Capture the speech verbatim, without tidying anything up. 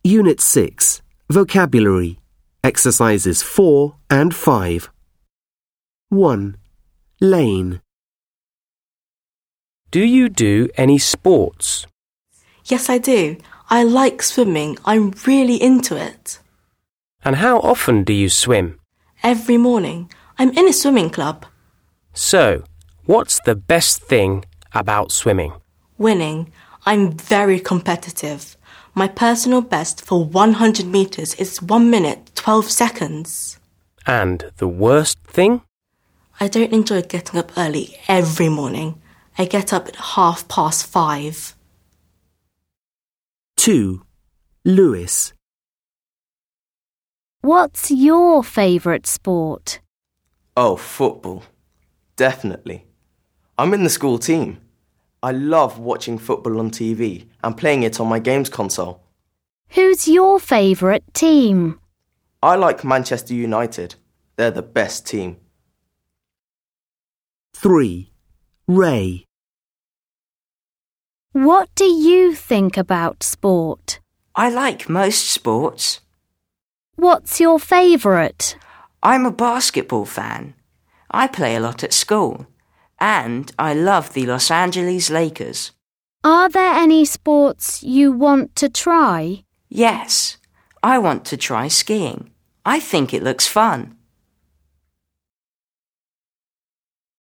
Unit six, Vocabulary, Exercises four and five. one. Lane. Do you do any sports? Yes, I do. I like swimming. I'm really into it. And how often do you swim? Every morning. I'm in a swimming club. So, what's the best thing about swimming? Winning. I'm very competitive. My personal best for one hundred metres is one minute, twelve seconds. And the worst thing? I don't enjoy getting up early every morning. I get up at half past five. two. Lewis. What's your favourite sport? Oh, football. Definitely. I'm in the school team. I love watching football on T V and playing it on my games console. Who's your favourite team? I like Manchester United. They're the best team. three. Ray. What do you think about sport? I like most sports. What's your favourite? I'm a basketball fan. I play a lot at school. And I love the Los Angeles Lakers. Are there any sports you want to try? Yes, I want to try skiing. I think it looks fun.